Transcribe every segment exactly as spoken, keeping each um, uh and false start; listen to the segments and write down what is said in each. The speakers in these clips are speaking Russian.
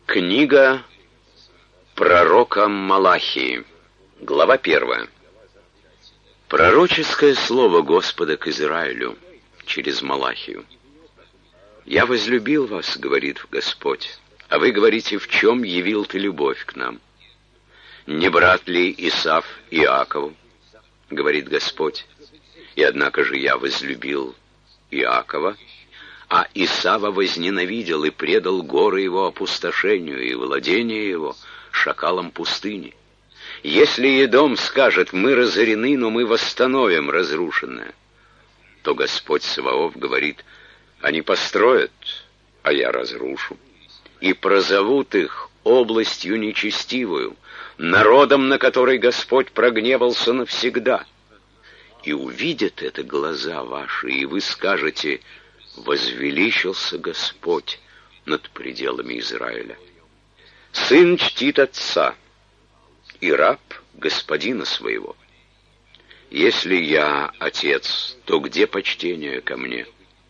Книга пророка Малахии, глава первая. Пророческое слово Господа к Израилю через Малахию. «Я возлюбил вас, — говорит Господь, — а вы говорите, в чем явил ты любовь к нам? Не брат ли Исав Иакову, — говорит Господь, — и однако же я возлюбил Иакова, а Исава возненавидел и предал горы его опустошению и владение его шакалам пустыни. Если Едом скажет: мы разорены, но мы восстановим разрушенное, то Господь Саваоф говорит: они построят, а я разрушу, и прозовут их областью нечестивую, народом, на который Господь прогневался навсегда. И увидят это глаза ваши, и вы скажете: возвеличился Господь над пределами Израиля. Сын чтит отца, и раб господина своего. Если я отец, то где почтение ко мне?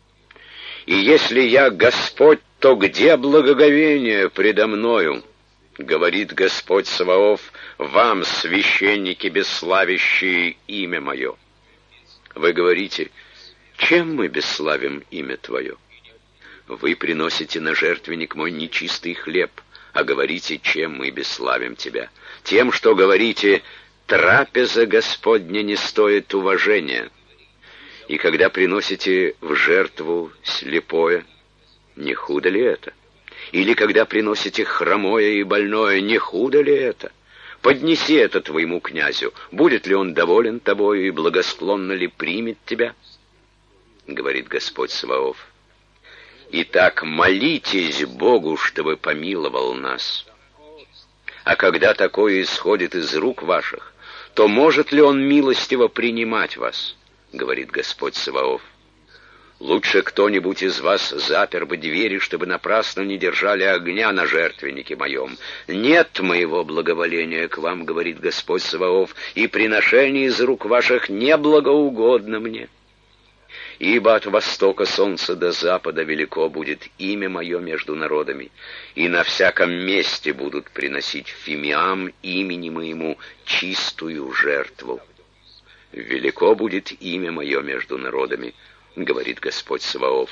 И если я Господь, то где благоговение предо мною? Говорит Господь Саваоф вам, священники, бесславящие имя мое. Вы говорите: чем мы бесславим имя Твое? Вы приносите на жертвенник мой нечистый хлеб, а говорите: чем мы бесславим Тебя? Тем, что говорите: трапеза Господня не стоит уважения. И когда приносите в жертву слепое, не худо ли это? Или когда приносите хромое и больное, не худо ли это? Поднеси это твоему князю, будет ли он доволен тобою и благосклонно ли примет тебя? Говорит Господь Саваоф. Итак, молитесь Богу, чтобы помиловал нас. А когда такое исходит из рук ваших, то может ли он милостиво принимать вас? Говорит Господь Саваоф. Лучше кто-нибудь из вас запер бы двери, чтобы напрасно не держали огня на жертвеннике моем. Нет моего благоволения к вам, говорит Господь Саваоф, и приношение из рук ваших не благоугодно мне. Ибо от востока солнца до запада велико будет имя мое между народами, и на всяком месте будут приносить фимиам имени моему чистую жертву. Велико будет имя мое между народами, говорит Господь Саваоф.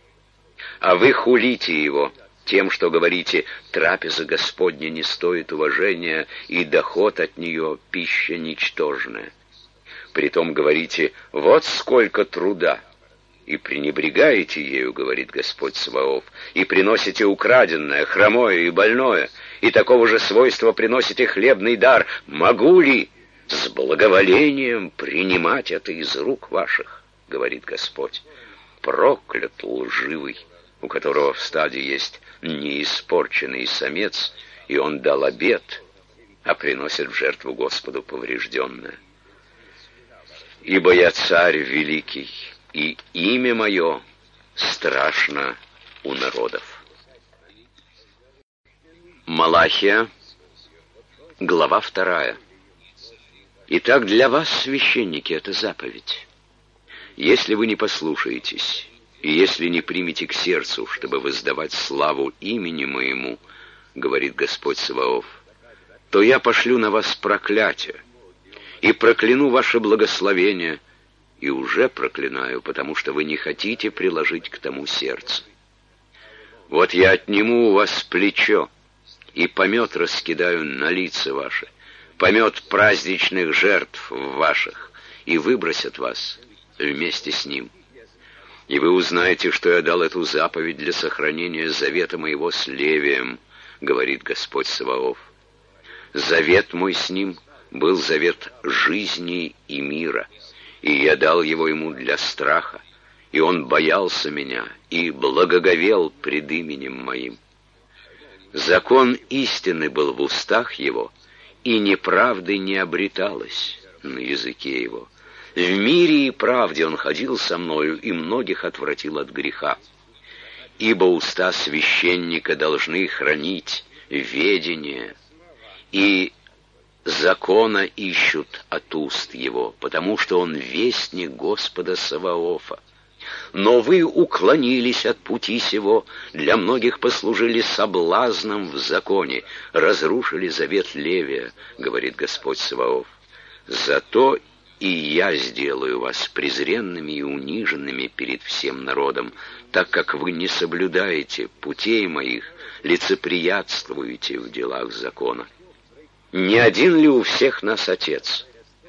А вы хулите его тем, что говорите: трапеза Господня не стоит уважения, и доход от нее пища ничтожная. Притом говорите: вот сколько труда, и пренебрегаете ею, говорит Господь Саваоф, и приносите украденное, хромое и больное, и такого же свойства приносите хлебный дар. Могу ли с благоволением принимать это из рук ваших? Говорит Господь. Проклят лживый, у которого в стаде есть неиспорченный самец, и он дал обет, а приносит в жертву Господу поврежденное. Ибо я царь великий, и имя мое страшно у народов. Малахия, глава вторая. Итак, для вас, священники, это заповедь. Если вы не послушаетесь, и если не примете к сердцу, чтобы воздавать славу имени моему, говорит Господь Саваоф, то я пошлю на вас проклятие, и прокляну ваше благословение, и уже проклинаю, потому что вы не хотите приложить к тому сердце. Вот я отниму у вас плечо, и помет раскидаю на лица ваши, помет праздничных жертв ваших, и выбросят вас вместе с ним. И вы узнаете, что я дал эту заповедь для сохранения завета моего с Левием, говорит Господь Саваоф. Завет мой с ним был завет жизни и мира, и я дал его ему для страха, и он боялся меня и благоговел пред именем моим. Закон истины был в устах его, и неправды не обреталось на языке его. В мире и правде он ходил со мною, и многих отвратил от греха. Ибо уста священника должны хранить ведение, и закона ищут от уст его, потому что он вестник Господа Саваофа. Но вы уклонились от пути сего, для многих послужили соблазном в законе, разрушили завет Левия, говорит Господь Саваоф. Зато и я сделаю вас презренными и униженными перед всем народом, так как вы не соблюдаете путей моих, лицеприятствуете в делах закона. Не один ли у всех нас Отец?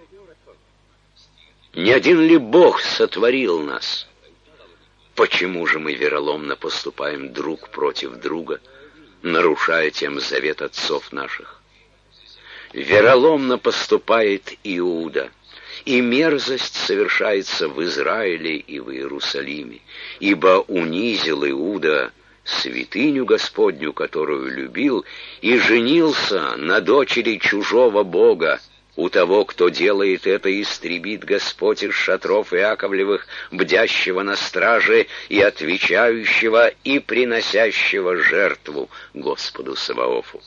Не один ли Бог сотворил нас? Почему же мы вероломно поступаем друг против друга, нарушая тем завет отцов наших? Вероломно поступает Иуда, и мерзость совершается в Израиле и в Иерусалиме, ибо унизил Иуда святыню Господню, которую любил, и женился на дочери чужого бога. У того, кто делает это, истребит Господь из шатров Иаковлевых, бдящего на страже и отвечающего и приносящего жертву Господу Саваофу.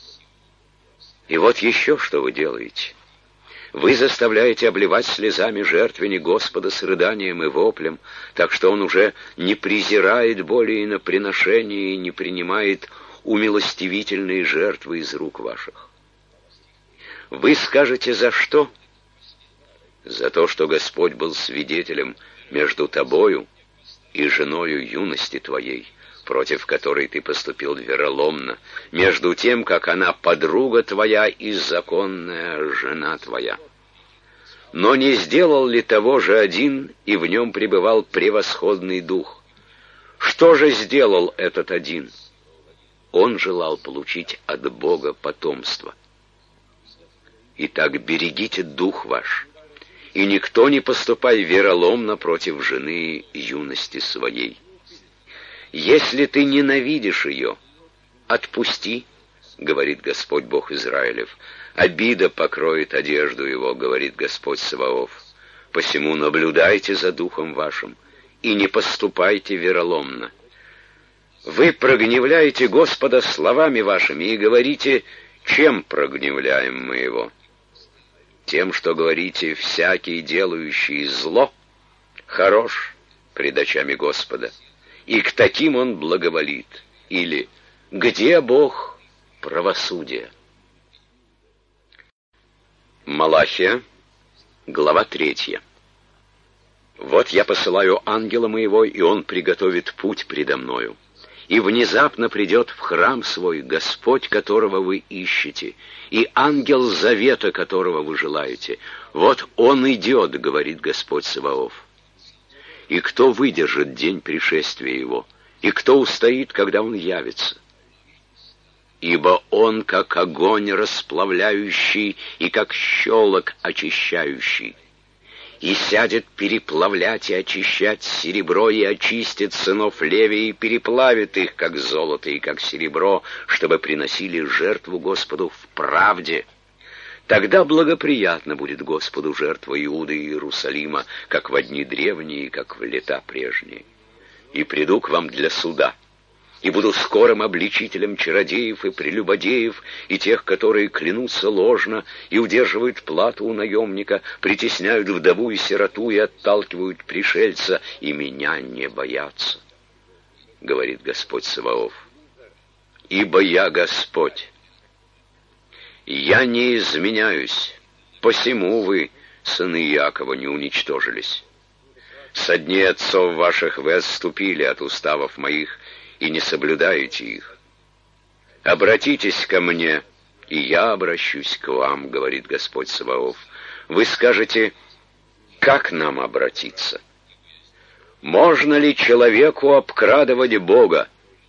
И вот еще что вы делаете. Вы заставляете обливать слезами жертвенник Господа с рыданием и воплем, так что Он уже не презирает более на приношение и не принимает умилостивительные жертвы из рук ваших. Вы скажете, за что? За то, что Господь был свидетелем между тобою и женою юности твоей, против которой ты поступил вероломно, между тем, как она подруга твоя и законная жена твоя. Но не сделал ли того же один, и в нем пребывал превосходный дух? Что же сделал этот один? Он желал получить от Бога потомство. Итак, берегите дух ваш, и никто не поступай вероломно против жены юности своей. Если ты ненавидишь ее, отпусти, говорит Господь Бог Израилев. Обида покроет одежду его, говорит Господь Саваоф. Посему наблюдайте за духом вашим и не поступайте вероломно. Вы прогневляете Господа словами вашими и говорите, чем прогневляем мы его? Тем, что говорите, всякий, делающий зло, хорош пред очами Господа, и к таким он благоволит. Или где Бог правосудия? Малахия, глава третья. Вот я посылаю ангела моего, и он приготовит путь предо мною. И внезапно придет в храм свой Господь, которого вы ищете, и ангел завета, которого вы желаете. Вот он идет, говорит Господь Саваоф. И кто выдержит день пришествия его, и кто устоит, когда он явится? Ибо он, как огонь расплавляющий, и как щелок очищающий. И сядет переплавлять и очищать серебро, и очистит сынов Левия, и переплавит их, как золото и как серебро, чтобы приносили жертву Господу в правде. Тогда благоприятно будет Господу жертва Иуды и Иерусалима, как во дни древние, как в лета прежние. И приду к вам для суда, и буду скорым обличителем чародеев и прелюбодеев, и тех, которые клянутся ложно и удерживают плату у наемника, притесняют вдову и сироту и отталкивают пришельца, и меня не боятся, говорит Господь Саваоф. Ибо я Господь, я не изменяюсь, посему вы, сыны Иакова, не уничтожились. Со дней отцов ваших вы отступили от уставов моих, и не соблюдаете их. Обратитесь ко мне, и я обращусь к вам, говорит Господь Саваоф. Вы скажете, как нам обратиться? Можно ли человеку обкрадывать Бога?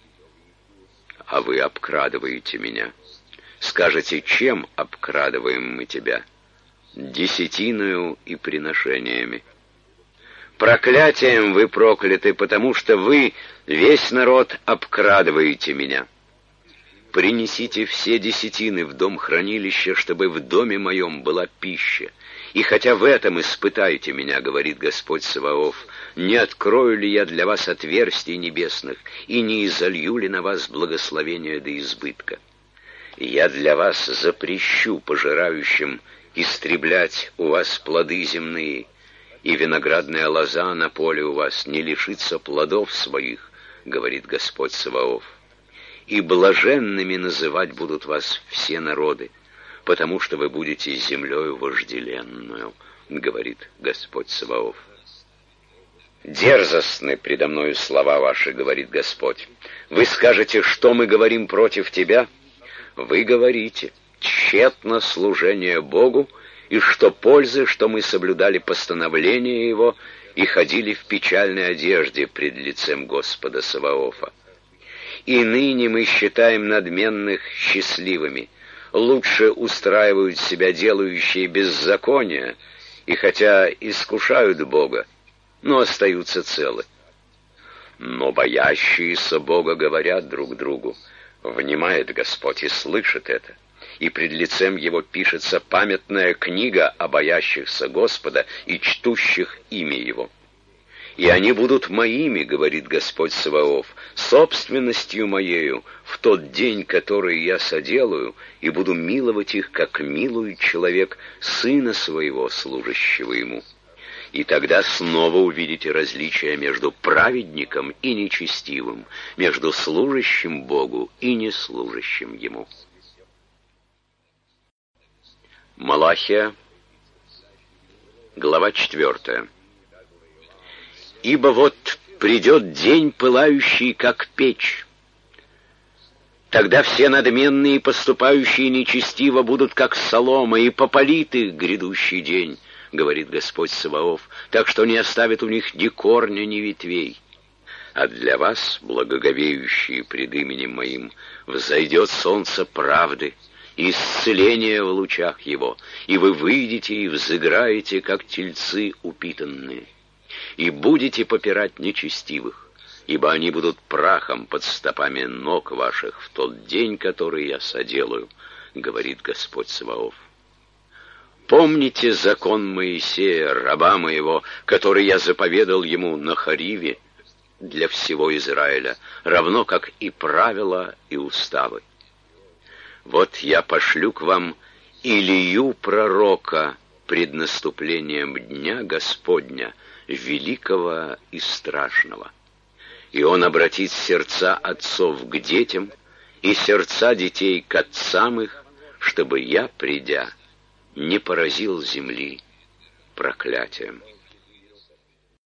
А вы обкрадываете меня. Скажете, чем обкрадываем мы тебя? Десятиною и приношениями. Проклятием вы прокляты, потому что вы, весь народ, обкрадываете меня. Принесите все десятины в дом хранилища, чтобы в доме моем была пища. И хотя в этом испытайте меня, говорит Господь Саваоф, не открою ли я для вас отверстий небесных, и не изолью ли на вас благословения до избытка? И я для вас запрещу пожирающим истреблять у вас плоды земные, и виноградная лоза на поле у вас не лишится плодов своих, говорит Господь Саваоф. И блаженными называть будут вас все народы, потому что вы будете землею вожделенную, говорит Господь Саваоф. Дерзостны предо мною слова ваши, говорит Господь. Вы скажете, что мы говорим против тебя? Вы говорите, тщетно служение Богу, и что пользы, что мы соблюдали постановления Его и ходили в печальной одежде пред лицем Господа Саваофа. И ныне мы считаем надменных счастливыми, лучше устраивают себя делающие беззакония, и хотя искушают Бога, но остаются целы. Но боящиеся Бога говорят друг другу, внимает Господь и слышит это, и пред лицем Его пишется памятная книга о боящихся Господа и чтущих имя Его. И они будут моими, говорит Господь Саваоф, собственностью моею в тот день, который я соделаю, и буду миловать их, как милует человек сына своего, служащего ему. И тогда снова увидите различие между праведником и нечестивым, между служащим Богу и неслужащим Ему. Малахия, глава четвертая. «Ибо вот придет день, пылающий, как печь. Тогда все надменные, поступающие нечестиво, будут как солома, и попалит их грядущий день, говорит Господь Саваоф, так что не оставит у них ни корня, ни ветвей. А для вас, благоговеющие пред именем моим, взойдет солнце правды, и исцеление в лучах его, и вы выйдете и взыграете, как тельцы упитанные, и будете попирать нечестивых, ибо они будут прахом под стопами ног ваших в тот день, который я соделаю, говорит Господь Саваоф. Помните закон Моисея, раба моего, который я заповедал ему на Хориве для всего Израиля, равно как и правила и уставы. Вот я пошлю к вам Илию пророка пред наступлением дня Господня, великого и страшного. И он обратит сердца отцов к детям и сердца детей к отцам их, чтобы я, придя, не поразил земли проклятием.